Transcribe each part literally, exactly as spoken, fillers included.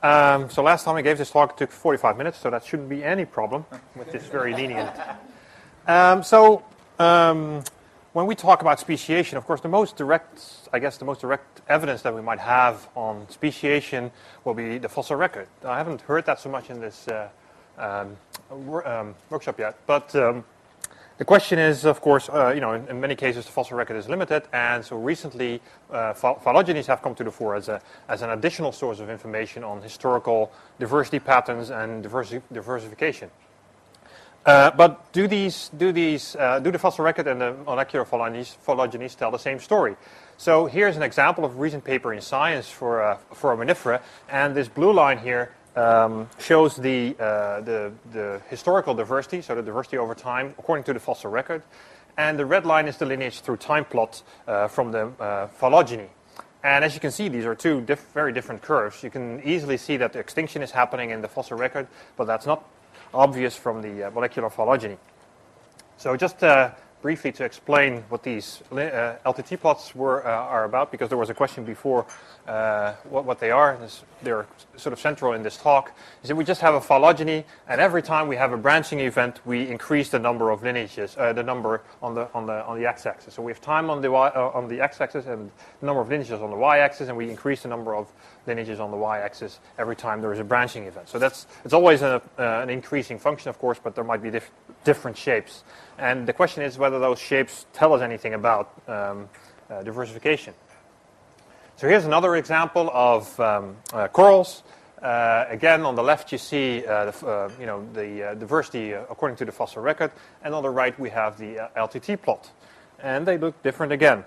Um, so last time I gave this talk, it took forty-five minutes, so that shouldn't be any problem with this very lenient. Um, so um, when we talk about speciation, of course, the most direct, I guess, the most direct evidence that we might have on speciation will be the fossil record. I haven't heard that so much in this uh, um, wor um, workshop yet, but um, the question is, of course, uh, you know, in, in many cases the fossil record is limited, and so recently uh, phylogenies have come to the fore as, a, as an additional source of information on historical diversity patterns and diversi diversification. Uh, but do these, do these, uh, do the fossil record and the molecular phylogenies, phylogenies tell the same story? So here's an example of a recent paper in Science for uh, foraminifera, and this blue line here Um, shows the, uh, the, the historical diversity, so the diversity over time, according to the fossil record. And the red line is the lineage through time plot uh, from the uh, phylogeny. And as you can see, these are two diff very different curves. You can easily see that the extinction is happening in the fossil record, but that's not obvious from the uh, molecular phylogeny. So just uh, briefly to explain what these uh, L T T plots were, uh, are about, because there was a question before uh, what, what they are. This, they're sort of central in this talk. Is that we just have a phylogeny, and every time we have a branching event, we increase the number of lineages, uh, the number on the on the on the x-axis. So we have time on the y, uh, on the x-axis and the number of lineages on the y-axis, and we increase the number of lineages on the y-axis every time there is a branching event. So that's it's always a, uh, an increasing function, of course, but there might be diff different shapes. And the question is whether those shapes tell us anything about um, uh, diversification. So here's another example of um, uh, corals. Uh, again, on the left you see uh, the, uh, you know, the uh, diversity uh, according to the fossil record, and on the right we have the uh, L T T plot. And they look different again.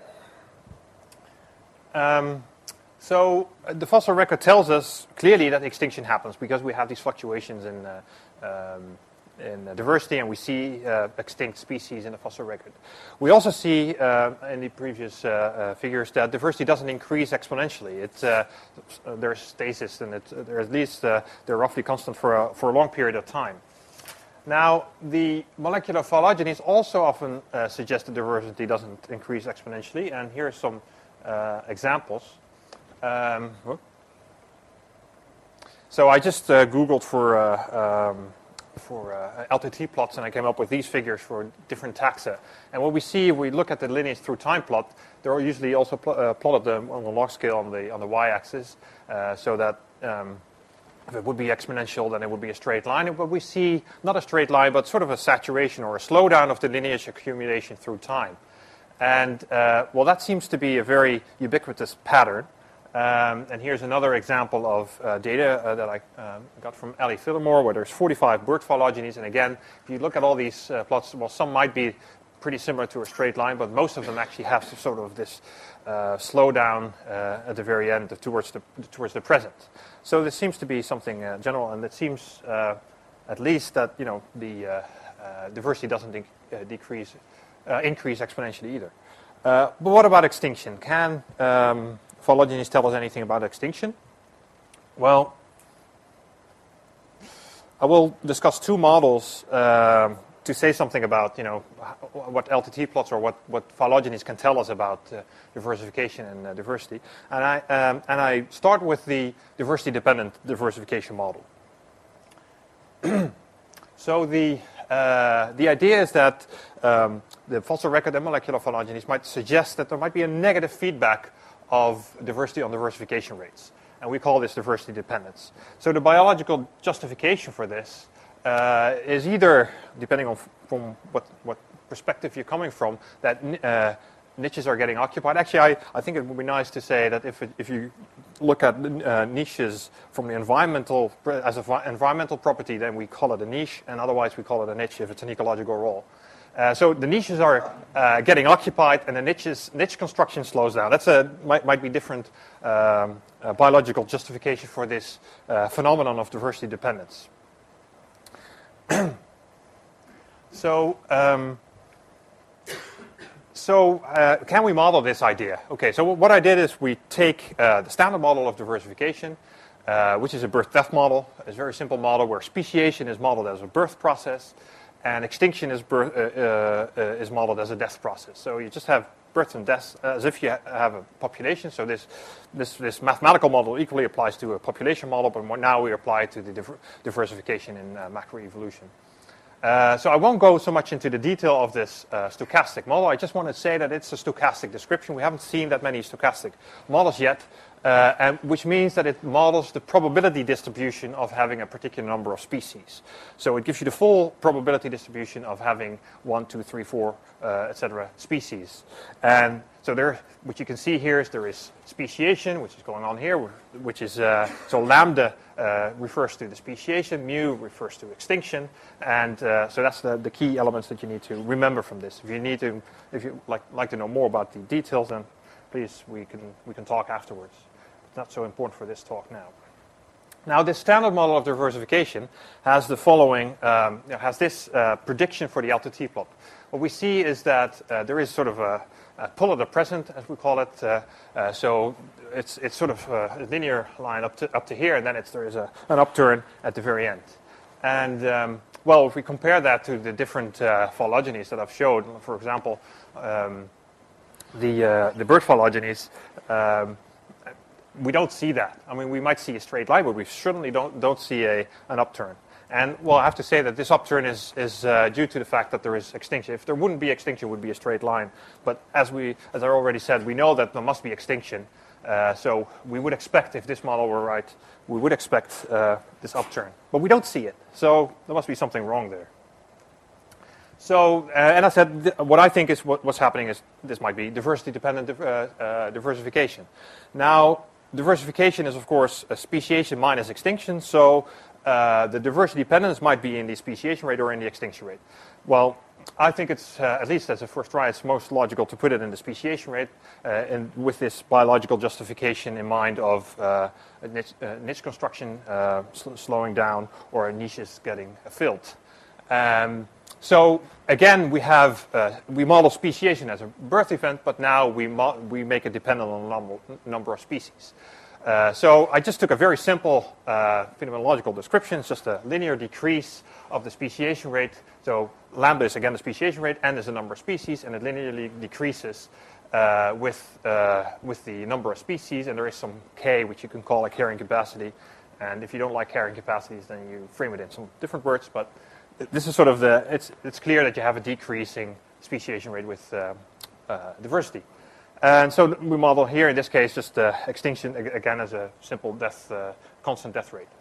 Um, so uh, the fossil record tells us clearly that extinction happens because we have these fluctuations in uh, um, in uh, diversity, and we see uh, extinct species in the fossil record. We also see uh, in the previous uh, uh, figures that diversity doesn't increase exponentially. It's, uh, there's stasis, and it, they're at least uh, they're roughly constant for a, for a long period of time. Now, the molecular phylogenies also often uh, suggest that diversity doesn't increase exponentially, and here are some uh, examples. Um, so I just uh, Googled for uh, um, for uh, L T T plots, and I came up with these figures for different taxa. And what we see, if we look at the lineage through time plot, they're usually also pl uh, plotted them on the log scale on the on the y-axis, uh, so that um, if it would be exponential, then it would be a straight line. But we see not a straight line, but sort of a saturation or a slowdown of the lineage accumulation through time. And uh, well, that seems to be a very ubiquitous pattern. Um, and here's another example of uh, data uh, that I um, got from Ali Phillimore, where there's forty-five bird phylogenies. And again, if you look at all these uh, plots, well, some might be pretty similar to a straight line, but most of them actually have sort of this uh, slowdown uh, at the very end towards the towards the present. So this seems to be something uh, general, and it seems uh, at least that you know the uh, uh, diversity doesn't de uh, decrease, uh, increase exponentially either. Uh, but what about extinction? Can um, phylogenies tell us anything about extinction? Well, I will discuss two models uh, to say something about, you know, what L T T plots or what, what phylogenies can tell us about uh, diversification and uh, diversity. And I, um, and I start with the diversity-dependent diversification model. So the, uh, the idea is that um, the fossil record and molecular phylogenies might suggest that there might be a negative feedback of diversity on diversification rates. And we call this diversity dependence. So the biological justification for this uh, is either, depending on from what, what perspective you're coming from, that uh, niches are getting occupied. Actually, I, I think it would be nice to say that if, it, if you look at uh, niches from the environmental, as an environmental property, then we call it a niche, and otherwise we call it a niche if it's an ecological role. Uh, so the niches are uh, getting occupied, and the niches, niche construction slows down. That's a might, might be different um, uh, biological justification for this uh, phenomenon of diversity dependence. so, um, so uh, can we model this idea? Okay. So what I did is we take uh, the standard model of diversification, uh, which is a birth-death model. It's a very simple model where speciation is modeled as a birth process, and extinction is, birth, uh, uh, uh, is modeled as a death process. So you just have births and deaths as if you ha have a population. So this, this, this mathematical model equally applies to a population model, but now we apply it to the diver diversification in uh, macroevolution. Uh, so I won't go so much into the detail of this uh, stochastic model. I just want to say that it's a stochastic description. We haven't seen that many stochastic models yet, uh, and which means that it models the probability distribution of having a particular number of species. So it gives you the full probability distribution of having one, two, three, four, uh, et cetera species. And so there, what you can see here is there is speciation, which is going on here, which is, uh, so lambda uh, refers to the speciation, mu refers to extinction, and uh, so that's the, the key elements that you need to remember from this. If you need to, if you like, like to know more about the details, then please, we can, we can talk afterwards. It's not so important for this talk now. Now, this standard model of diversification has the following, um, has this uh, prediction for the L T T plot. What we see is that uh, there is sort of a, a pull at the present, as we call it. Uh, uh, so it's, it's sort of a linear line up to, up to here, and then it's, there is a, an upturn at the very end. And, um, well, if we compare that to the different uh, phylogenies that I've showed, for example, um, the, uh, the bird phylogenies, um, we don't see that. I mean, we might see a straight line, but we certainly don't, don't see a, an upturn. And, well, I have to say that this upturn is, is uh, due to the fact that there is extinction. If there wouldn't be extinction, it would be a straight line. But as, we, as I already said, we know that there must be extinction. Uh, so we would expect, if this model were right, we would expect uh, this upturn. But we don't see it. So there must be something wrong there. So, uh, and I said, th what I think is what, what's happening is this might be diversity-dependent uh, uh, diversification. Now, diversification is, of course, a speciation minus extinction. So uh, the diversity dependence might be in the speciation rate or in the extinction rate. Well, I think it's, uh, at least as a first try, it's most logical to put it in the speciation rate uh, and with this biological justification in mind of uh, a niche, uh, niche construction uh, sl slowing down or niches getting filled. Um, so again, we have uh, we model speciation as a birth event, but now we mo we make it dependent on the number, number of species. Uh, so I just took a very simple uh, phenomenological description, it's just a linear decrease of the speciation rate. So lambda is again the speciation rate, n is the number of species, and it linearly decreases uh, with uh, with the number of species, and there is some k which you can call a carrying capacity. And if you don't like carrying capacities, then you frame it in some different words. But this is sort of the, it's, it's clear that you have a decreasing speciation rate with uh, uh, diversity. And so we model here, in this case, just uh, extinction, again, as a simple death, uh, constant death rate.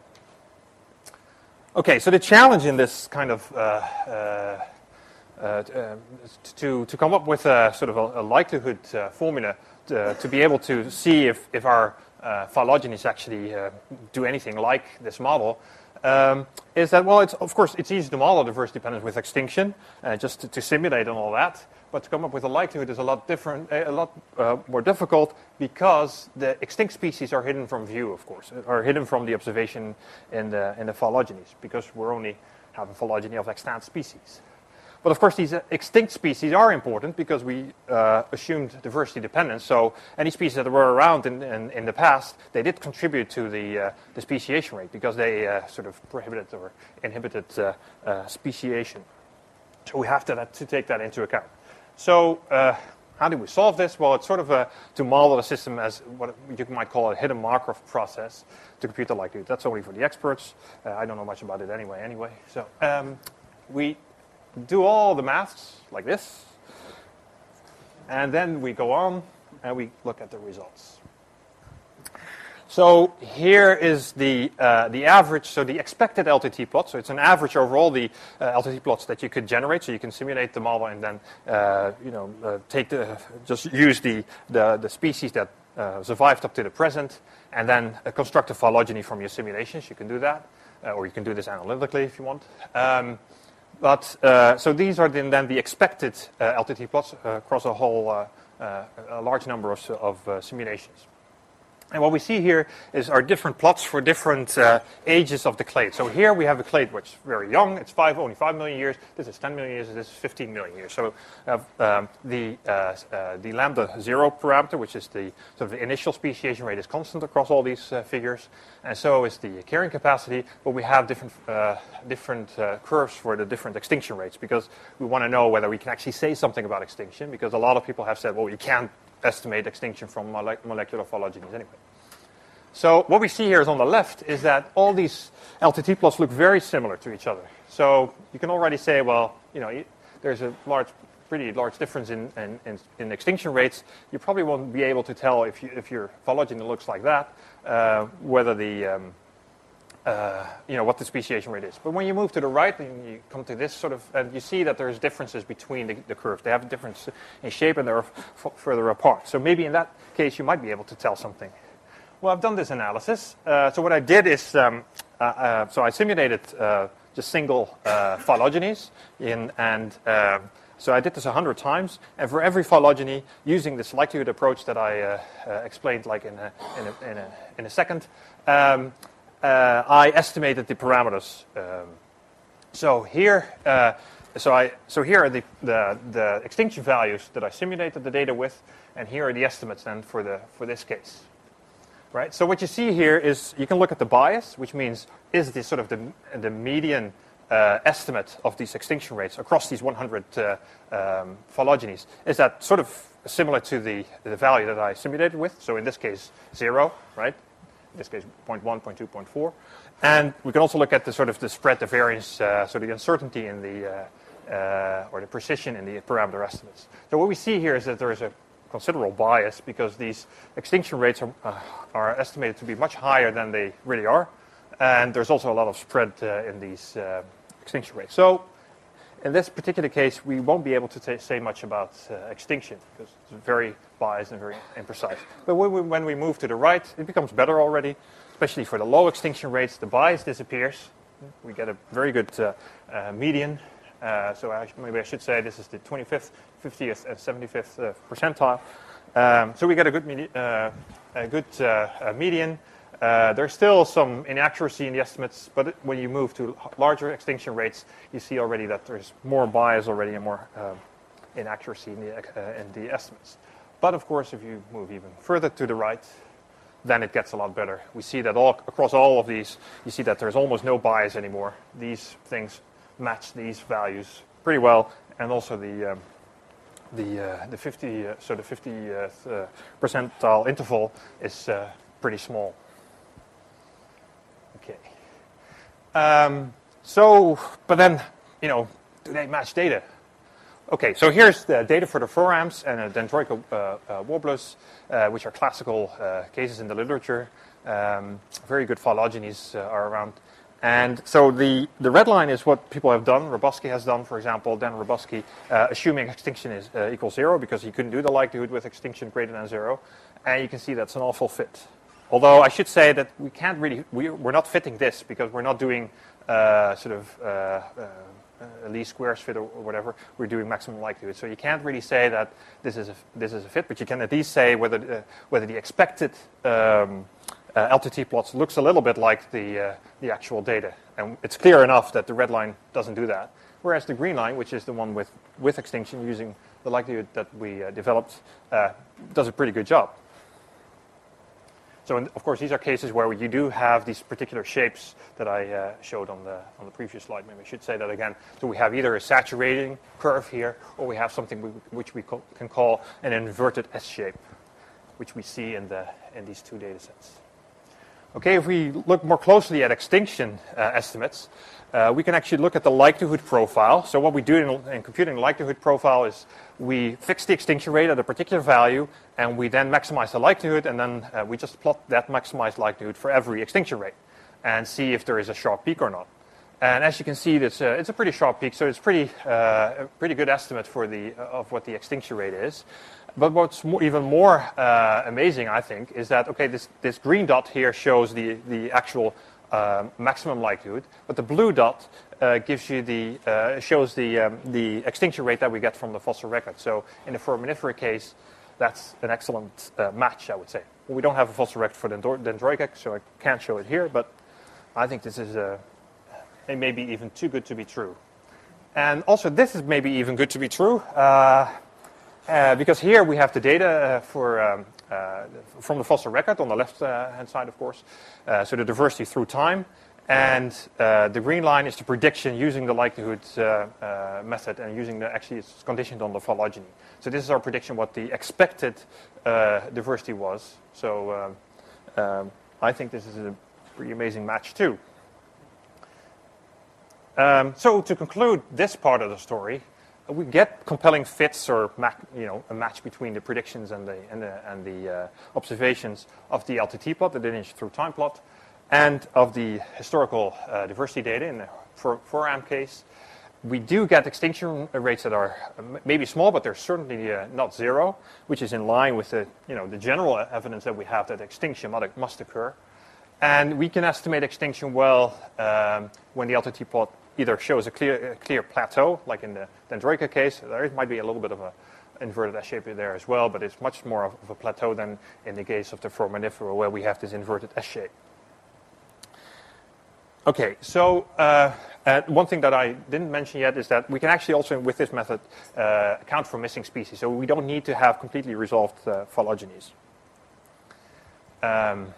Okay, so the challenge in this kind of, uh, uh, uh, to, to come up with a sort of a, a likelihood uh, formula to, to be able to see if, if our uh, phylogenies actually uh, do anything like this model, Um, is that, well, it's, of course, it's easy to model diversity dependence with extinction, uh, just to, to simulate and all that. But to come up with a likelihood is a lot different, a lot uh, more difficult, because the extinct species are hidden from view, of course, are hidden from the observation in the in the phylogenies, because we're only having phylogeny of extant species. But of course, these uh, extinct species are important because we uh, assumed diversity dependence. So any species that were around in, in, in the past, they did contribute to the, uh, the speciation rate because they uh, sort of prohibited or inhibited uh, uh, speciation. So we have to, that, to take that into account. So uh, how do we solve this? Well, it's sort of a, to model the system as what you might call a hidden Markov process to compute the likelihood. That's only for the experts. Uh, I don't know much about it anyway. Anyway, so um, we do all the maths like this, and then we go on and we look at the results. So here is the uh, the average, so the expected L T T plot. So it's an average over all the uh, L T T plots that you could generate. So you can simulate the model and then uh, you know uh, take the just use the the, the species that uh, survived up to the present, and then uh, construct a phylogeny from your simulations. You can do that, uh, or you can do this analytically if you want. Um, But uh, so these are then, then the expected uh, L T T plots uh, across a whole uh, uh, a large number of, of uh, simulations. And what we see here is our different plots for different uh, ages of the clade. So here we have a clade which is very young. It's five, only five million years. This is ten million years. This is fifteen million years. So uh, um, the uh, uh, the lambda zero parameter, which is the sort of the initial speciation rate, is constant across all these uh, figures, and so is the carrying capacity. But we have different uh, different uh, curves for the different extinction rates because we want to know whether we can actually say something about extinction. Because a lot of people have said, well, you can't estimate extinction from mole molecular phylogenies anyway. So what we see here is on the left is that all these L T T plots look very similar to each other. So you can already say, well, you know, there's a large, pretty large difference in, in, in, in extinction rates. You probably won't be able to tell if, you, if your phylogeny looks like that, uh, whether the, um, uh, you know, what the speciation rate is. But when you move to the right and you come to this sort of, and you see that there's differences between the, the curves. They have a difference in shape and they're f further apart. So maybe in that case you might be able to tell something. Well, I've done this analysis. Uh, so what I did is, um, uh, uh, so I simulated uh, just single uh, phylogenies, in, and uh, so I did this a hundred times. And for every phylogeny, using this likelihood approach that I uh, uh, explained, like in a in a in a, in a second, um, uh, I estimated the parameters. Um, so here, uh, so I so here are the, the the extinction values that I simulated the data with, and here are the estimates then for the for this case. Right. So what you see here is you can look at the bias, which means is the sort of the the median uh, estimate of these extinction rates across these one hundred uh, um, phylogenies. Is that sort of similar to the the value that I simulated with? So in this case, zero, right? In this case, zero point one, zero point two, zero point four, and we can also look at the sort of the spread, the variance, uh, so the uncertainty in the uh, uh, or the precision in the parameter estimates. So what we see here is that there is a considerable bias because these extinction rates are, uh, are estimated to be much higher than they really are. And there's also a lot of spread uh, in these uh, extinction rates. So in this particular case, we won't be able to say much about uh, extinction because it's very biased and very imprecise. But when we, when we move to the right, it becomes better already, especially for the low extinction rates. The bias disappears. We get a very good uh, uh, median. Uh, so I, maybe I should say this is the twenty-fifth, fiftieth, and seventy-fifth uh, percentile. Um, so we get a good, medi uh, a good uh, a median. Uh, there's still some inaccuracy in the estimates, but it, when you move to larger extinction rates, you see already that there's more bias already and more uh, inaccuracy in the, uh, in the estimates. But of course, if you move even further to the right, then it gets a lot better. We see that all across all of these, you see that there's almost no bias anymore. These things match these values pretty well, and also the um, the uh, the fifty uh, so the fiftieth uh, percentile interval is uh, pretty small. Okay. Um, so, but then you know, do they match data? Okay, so here's the data for the forams and uh, dendroica uh, uh, warblers, uh, which are classical uh, cases in the literature. Um, very good phylogenies uh, are around. And so the, the red line is what people have done. Roboski has done, for example, Dan Roboski, uh, assuming extinction is uh, equals zero because he couldn't do the likelihood with extinction greater than zero. And you can see that's an awful fit. Although I should say that we can't really, we, we're not fitting this because we're not doing uh, sort of uh, uh, least squares fit or whatever. We're doing maximum likelihood. So you can't really say that this is a, this is a fit, but you can at least say whether, uh, whether the expected um, Uh, L T T plots looks a little bit like the, uh, the actual data. And it's clear enough that the red line doesn't do that. Whereas the green line, which is the one with, with extinction using the likelihood that we uh, developed, uh, does a pretty good job. So, in, of course, these are cases where you do have these particular shapes that I uh, showed on the, on the previous slide. Maybe I should say that again. So we have either a saturating curve here, or we have something we, which we co can call an inverted S shape, which we see in, the, in these two data sets. Okay, if we look more closely at extinction uh, estimates, uh, we can actually look at the likelihood profile. So what we do in, in computing the likelihood profile is we fix the extinction rate at a particular value, and we then maximize the likelihood, and then uh, we just plot that maximized likelihood for every extinction rate and see if there is a sharp peak or not. And as you can see, it's a, it's a pretty sharp peak, so it's pretty, uh, a pretty good estimate for the, uh, of what the extinction rate is. But what's more, even more uh, amazing, I think, is that, okay, this, this green dot here shows the, the actual uh, maximum likelihood, but the blue dot uh, gives you the, uh, shows the, um, the extinction rate that we get from the fossil record. So in the foraminifera case, that's an excellent uh, match, I would say. We don't have a fossil record for Dendro Dendroica, so I can't show it here, but I think this is uh, it may be even too good to be true. And also, this is maybe even good to be true, uh, uh, because here we have the data uh, for um, uh, from the fossil record on the left-hand uh, side, of course, uh, so the diversity through time. And uh, the green line is the prediction using the likelihood uh, uh, method and using the, actually it's conditioned on the phylogeny. So this is our prediction what the expected uh, diversity was. So um, um, I think this is a pretty amazing match too. Um, so to conclude this part of the story, uh, we get compelling fits or ma you know a match between the predictions and the and the, and the uh, observations of the L T T plot, the lineage through time plot, and of the historical uh, diversity data in the four A M case. We do get extinction rates that are maybe small, but they're certainly uh, not zero, which is in line with the, you know, the general evidence that we have that extinction must occur. And we can estimate extinction well um, when the L T T plot either shows a clear, a clear plateau, like in the Dendroica case. There might be a little bit of a inverted S-shape there as well, but it's much more of a plateau than in the case of the Foraminifera, where we have this inverted S-shape. Okay, so uh, uh, one thing that I didn't mention yet is that we can actually also, with this method, uh, account for missing species. So we don't need to have completely resolved uh, phylogenies. Um,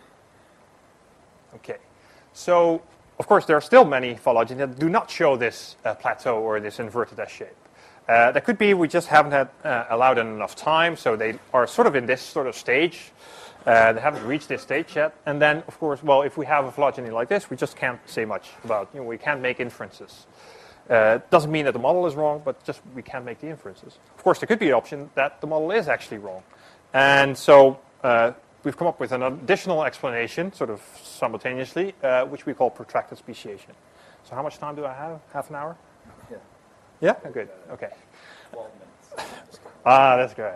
okay, so of course there are still many phylogenies that do not show this uh, plateau or this inverted S-shape. Uh, that could be we just haven't had uh, allowed them enough time, so they are sort of in this sort of stage. Uh, they haven't reached this stage yet. And then, of course, well, if we have a phylogeny like this, we just can't say much about, you know, we can't make inferences. Uh, doesn't mean that the model is wrong, but just we can't make the inferences. Of course, there could be an option that the model is actually wrong. And so uh, we've come up with an additional explanation, sort of simultaneously, uh, which we call protracted speciation. So how much time do I have? Half an hour? Yeah. Yeah? Oh, good. Okay. twelve minutes. Ah, that's good.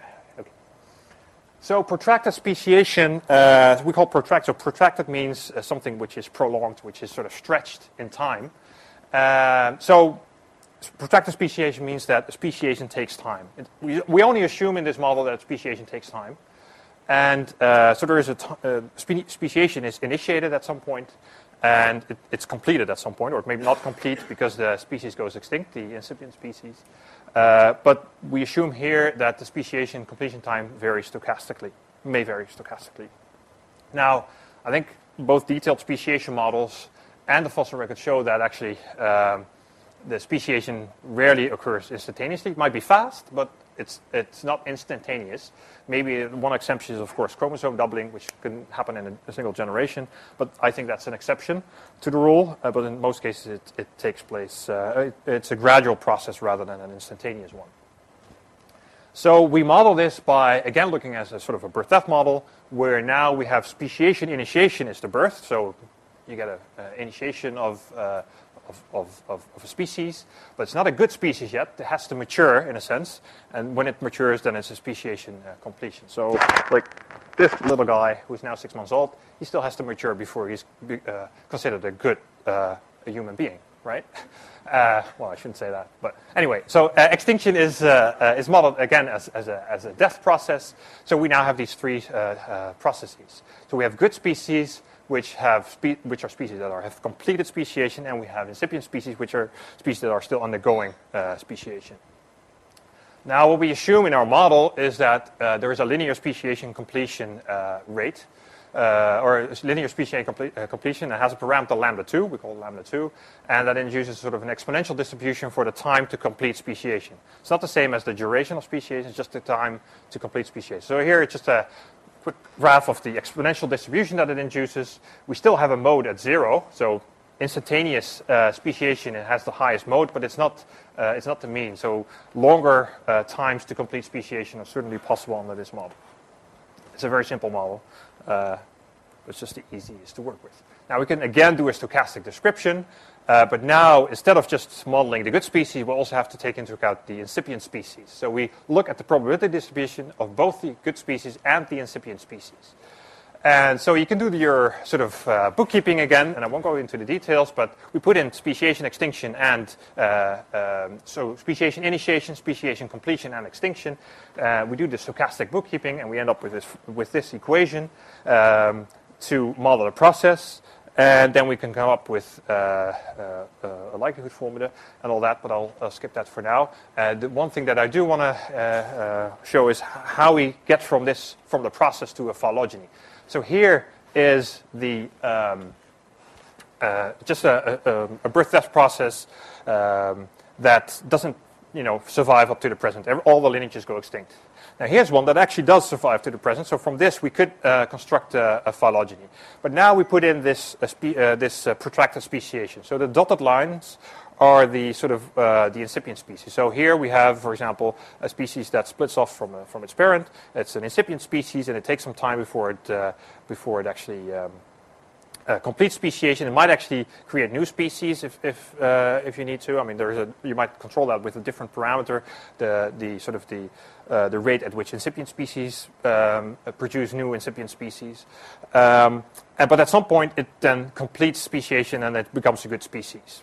So protracted speciation, uh, we call protracted. So protracted means uh, something which is prolonged, which is sort of stretched in time. Uh, so protracted speciation means that speciation takes time. It, we, we only assume in this model that speciation takes time. And uh, so there is a t uh, spe speciation is initiated at some point, and it, it's completed at some point, or maybe not complete because the species goes extinct, the incipient species. Uh, but we assume here that the speciation completion time varies stochastically, may vary stochastically. Now, I think both detailed speciation models and the fossil record show that actually um, the speciation rarely occurs instantaneously. It might be fast, but it's, it's not instantaneous. Maybe one exception is, of course, chromosome doubling, which can happen in a, a single generation. But I think that's an exception to the rule. Uh, but in most cases, it, it takes place. Uh, it, it's a gradual process rather than an instantaneous one. So we model this by, again, looking at a sort of a birth-death model, where now we have speciation initiation is the birth. So you get an initiation of, uh, of, of, of, of a species, but it's not a good species yet. It has to mature, in a sense. And when it matures, then it's a speciation uh, completion. So like this little guy, who's now six months old, he still has to mature before he's uh, considered a good uh, a human being, right? Uh, well, I shouldn't say that. But anyway, so uh, extinction is, uh, uh, is modeled, again, as, as, a, as a death process. So we now have these three uh, uh, processes. So we have good species, which have spe which are species that are, have completed speciation, and we have incipient species, which are species that are still undergoing uh, speciation. Now, what we assume in our model is that uh, there is a linear speciation completion uh, rate, uh, or linear speciation comple uh, completion that has a parameter lambda two, we call it lambda two, and that induces sort of an exponential distribution for the time to complete speciation. It's not the same as the duration of speciation, it's just the time to complete speciation. So here it's just a quick graph of the exponential distribution that it induces. We still have a mode at zero, so instantaneous uh, speciation it has the highest mode, but it's not uh, it's not the mean. So longer uh, times to complete speciation are certainly possible under this model. It's a very simple model. Uh, it's just the easiest to work with. Now we can again do a stochastic description, uh, but now instead of just modeling the good species, we also have to take into account the incipient species. So we look at the probability distribution of both the good species and the incipient species. And so you can do your sort of uh, bookkeeping again, and I won't go into the details, but we put in speciation, extinction, and uh, um, so speciation initiation, speciation completion, and extinction. Uh, we do the stochastic bookkeeping, and we end up with this with this equation um, to model the process. And then we can come up with uh, uh, a likelihood formula and all that, but I'll, I'll skip that for now. Uh, the one thing that I do want to uh, uh, show is how we get from this, from the process to a phylogeny. So here is the um, uh, just a, a, a birth-death process um, that doesn't, you know, survive up to the present. All the lineages go extinct. Now here's one that actually does survive to the present. So from this we could uh, construct a, a phylogeny. But now we put in this uh, spe uh, this uh, protracted speciation. So the dotted lines are the sort of uh, the incipient species. So here we have, for example, a species that splits off from uh, from its parent. It's an incipient species, and it takes some time before it uh, before it actually um, uh, completes speciation. It might actually create new species if if uh, if you need to. I mean, there is a you might control that with a different parameter. The the sort of the uh, the rate at which incipient species um, produce new incipient species. Um, and, but at some point, it then completes speciation and it becomes a good species.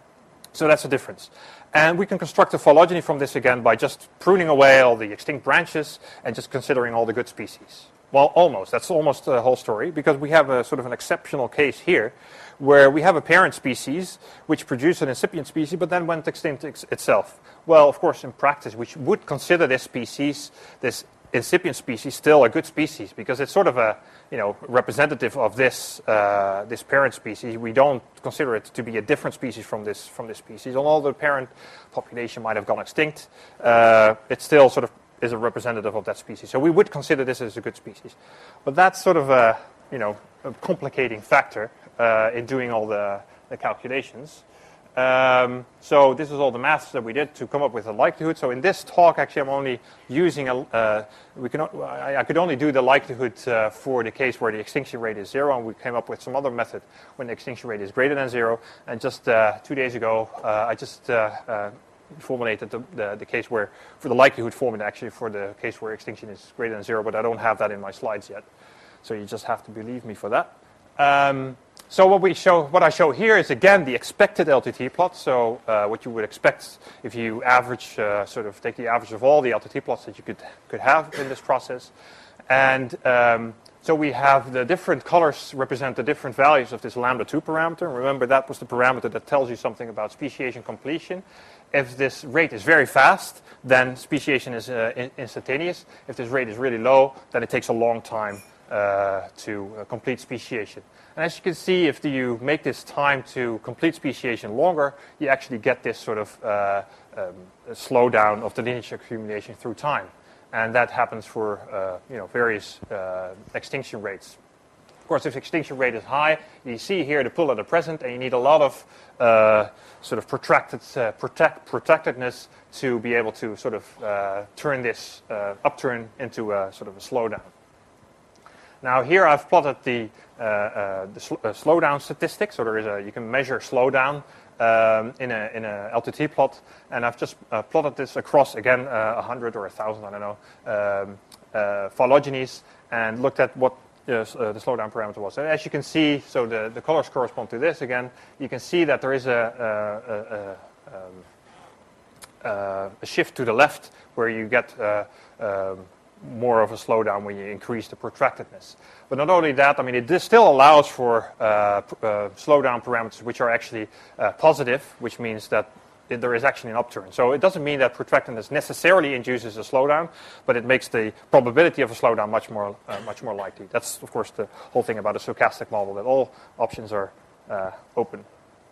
So that's the difference. And we can construct a phylogeny from this again by just pruning away all the extinct branches and just considering all the good species. Well, almost. That's almost the whole story, because we have a sort of an exceptional case here where we have a parent species which produced an incipient species but then went extinct ex itself. Well, of course, in practice, we would consider this species, this incipient species, still a good species because it's sort of a, you know, representative of this uh, this parent species. We don't consider it to be a different species from this from this species. Although the parent population might have gone extinct, uh, it still sort of is a representative of that species. So we would consider this as a good species. But that's sort of a, you know, a complicating factor uh, in doing all the, the calculations. Um, so this is all the maths that we did to come up with a likelihood. So in this talk, actually, I'm only using a. Uh, we can. I, I could only do the likelihood uh, for the case where the extinction rate is zero, and we came up with some other method when the extinction rate is greater than zero. And just uh, two days ago, uh, I just uh, uh, formulated the, the the case where for the likelihood formula actually for the case where extinction is greater than zero, but I don't have that in my slides yet. So you just have to believe me for that. Um, So what we show, what I show here is again the expected L T T plot. So uh, what you would expect if you average, uh, sort of take the average of all the L T T plots that you could could have in this process, and um, so we have the different colors represent the different values of this lambda two parameter. Remember, that was the parameter that tells you something about speciation completion. If this rate is very fast, then speciation is uh, in instantaneous. If this rate is really low, then it takes a long time uh, to uh, complete speciation. And as you can see, if you make this time to complete speciation longer, you actually get this sort of uh, um, slowdown of the lineage accumulation through time. And that happens for uh, you know, various uh, extinction rates. Of course, if extinction rate is high, you see here the pull at the present, and you need a lot of uh, sort of protracted uh, protect, protectedness to be able to sort of uh, turn this uh, upturn into a sort of a slowdown. Now here I've plotted the, uh, uh, the sl uh, slowdown statistics. So there is a, you can measure slowdown um, in a in a L T T plot, and I've just uh, plotted this across again uh, a hundred or a thousand, I don't know, um, uh, phylogenies, and looked at what uh, uh, the slowdown parameter was. And as you can see, so the the colors correspond to this again. You can see that there is a, a, a, a, um, uh, a shift to the left where you get. Uh, um, more of a slowdown when you increase the protractedness. But not only that, I mean, it this still allows for uh, uh, slowdown parameters which are actually uh, positive, which means that it, there is actually an upturn. So it doesn't mean that protractedness necessarily induces a slowdown, but it makes the probability of a slowdown much more, uh, much more likely. That's, of course, the whole thing about a stochastic model, that all options are uh, open.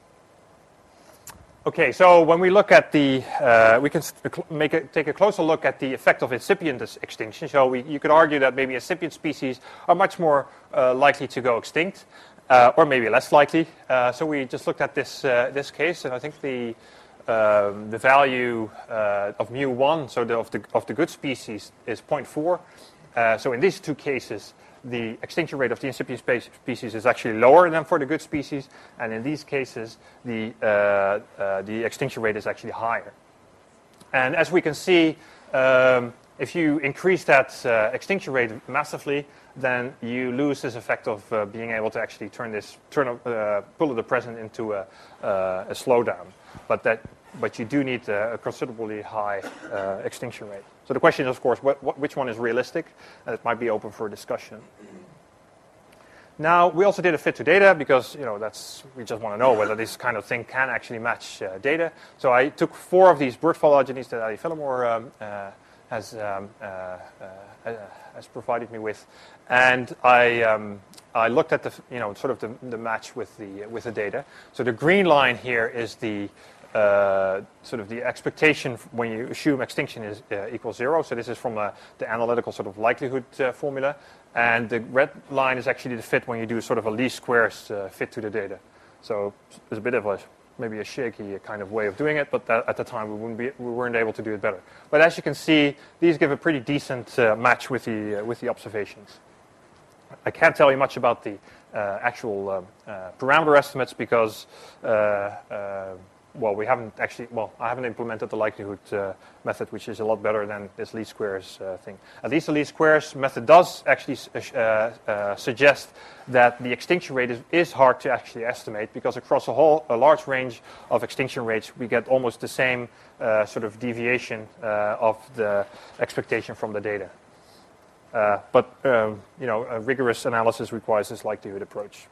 Okay, so when we look at the, uh, we can make a, take a closer look at the effect of incipient extinction. So we, you could argue that maybe incipient species are much more uh, likely to go extinct, uh, or maybe less likely. Uh, so we just looked at this uh, this case, and I think the um, the value uh, of mu one, so the, of the of the good species, is zero point four. Uh, so in these two cases, the extinction rate of the incipient species is actually lower than for the good species, and in these cases, the, uh, uh, the extinction rate is actually higher. And as we can see, um, if you increase that uh, extinction rate massively, then you lose this effect of uh, being able to actually turn this, turn uh, pull the present into a, uh, a slowdown. But that, but you do need a, a considerably high uh, extinction rate. So the question is, of course, what, what, which one is realistic? And it might be open for discussion. Now, we also did a fit to data because, you know, that's, we just want to know whether this kind of thing can actually match uh, data. So I took four of these bird phylogenies that Adi Phillimore um, uh, has, um, uh, uh, has provided me with. And I, um, I looked at the, you know, sort of the, the match with the, with the data. So the green line here is the Uh, sort of the expectation when you assume extinction is uh, equals zero. So this is from uh, the analytical sort of likelihood uh, formula. And the red line is actually the fit when you do sort of a least squares uh, fit to the data. So it's a bit of a, maybe a shaky kind of way of doing it, but that, at the time we, wouldn't be, we weren't able to do it better. But as you can see, these give a pretty decent uh, match with the, uh, with the observations. I can't tell you much about the uh, actual uh, uh, parameter estimates because uh, uh, well, we haven't actually, well, I haven't implemented the likelihood uh, method, which is a lot better than this least squares uh, thing. At least the least squares method does actually uh, uh, suggest that the extinction rate is, is hard to actually estimate because across a whole, a large range of extinction rates, we get almost the same uh, sort of deviation uh, of the expectation from the data. Uh, but, um, you know, a rigorous analysis requires this likelihood approach.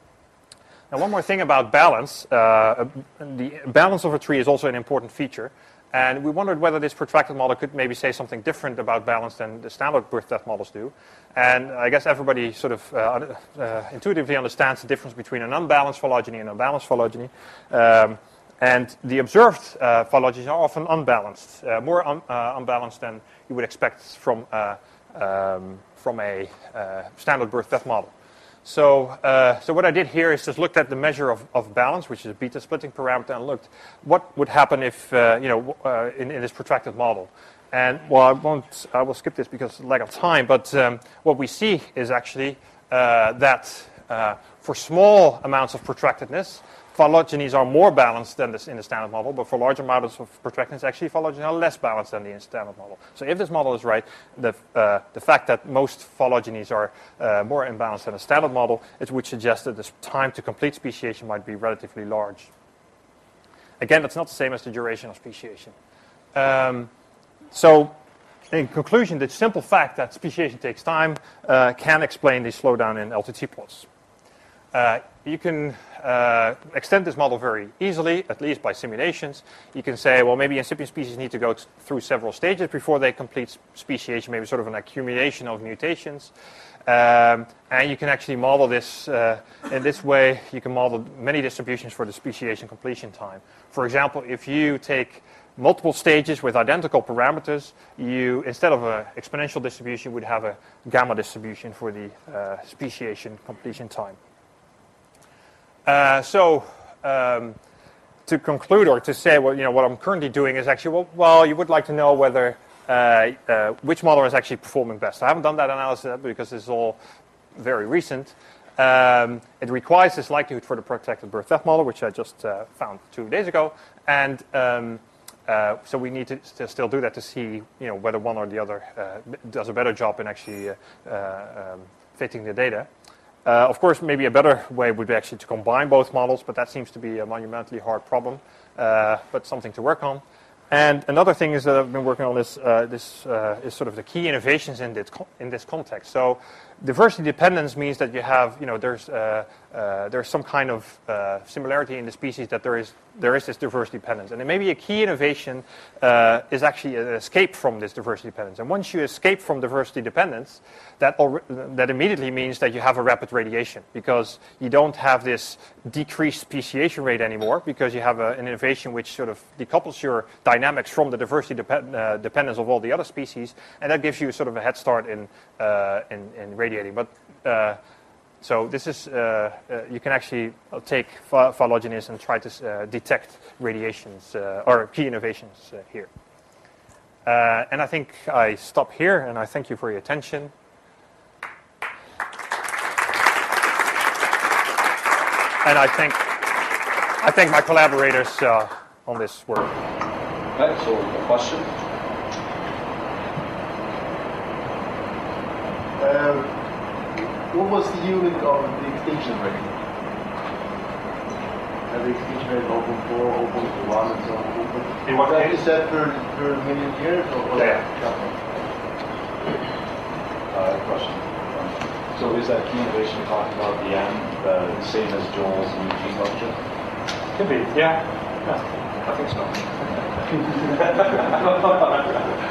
Now, one more thing about balance. Uh, the balance of a tree is also an important feature. And we wondered whether this protracted model could maybe say something different about balance than the standard birth depth models do. And I guess everybody sort of uh, uh, intuitively understands the difference between an unbalanced phylogeny and a balanced phylogeny. Um, and the observed uh, phylogenies are often unbalanced, uh, more un uh, unbalanced than you would expect from, uh, um, from a uh, standard birth depth model. So, uh, so what I did here is just looked at the measure of, of balance, which is a beta splitting parameter, and looked what would happen if, uh, you know, uh, in, in this protracted model. And, well, I won't, I will skip this because of lack of time, but um, what we see is actually uh, that uh, for small amounts of protractedness, phylogenies are more balanced than this in the standard model, but for large amounts of protractedness, actually phylogenies are less balanced than the standard model. So if this model is right, the, uh, the fact that most phylogenies are uh, more imbalanced than a standard model, it would suggest that the time to complete speciation might be relatively large. Again, that's not the same as the duration of speciation. Um, so in conclusion, the simple fact that speciation takes time uh, can explain the slowdown in L T T plots. Uh, you can uh, extend this model very easily, at least by simulations. You can say, well, maybe incipient species need to go through several stages before they complete speciation, maybe sort of an accumulation of mutations. Um, and you can actually model this uh, in this way. You can model many distributions for the speciation completion time. For example, if you take multiple stages with identical parameters, you, instead of an exponential distribution, would have a gamma distribution for the uh, speciation completion time. Uh, so, um, to conclude or to say, well, you know, what I'm currently doing is actually, well, well you would like to know whether uh, uh, which model is actually performing best. I haven't done that analysis because this is all very recent. Um, it requires this likelihood for the protected birth depth model, which I just uh, found two days ago, and um, uh, so we need to, to still do that to see, you know, whether one or the other uh, does a better job in actually uh, uh, um, fitting the data. Uh, of course, maybe a better way would be actually to combine both models, but that seems to be a monumentally hard problem, uh, but something to work on. And another thing is that I've been working on is uh, this uh, is sort of the key innovations in this in this context. So, diversity dependence means that you have, you know, there's uh, uh, there's some kind of uh, similarity in the species that there is there is this diversity dependence, and then maybe a key innovation uh, is actually an escape from this diversity dependence. And once you escape from diversity dependence, that that immediately means that you have a rapid radiation because you don't have this decreased speciation rate anymore because you have a, an innovation which sort of decouples your dynamics from the diversity depend, uh, dependence of all the other species, and that gives you sort of a head start in uh, in, in radiating. But uh, so this is uh, uh, you can actually take phylogenies and try to uh, detect radiations uh, or key innovations uh, here. Uh, and I think I stop here, and I thank you for your attention. And I thank I thank my collaborators uh, on this work. Okay, so a question? What was the unit of the extinction rate? Uh, the extinction rate zero point four, zero point one, and so on. In what That case? is that per, per million years? Or or Yeah. Uh, question. So is that key innovation you're talking about at the end the same as Joel's new gene function? Could be, yeah. I think so.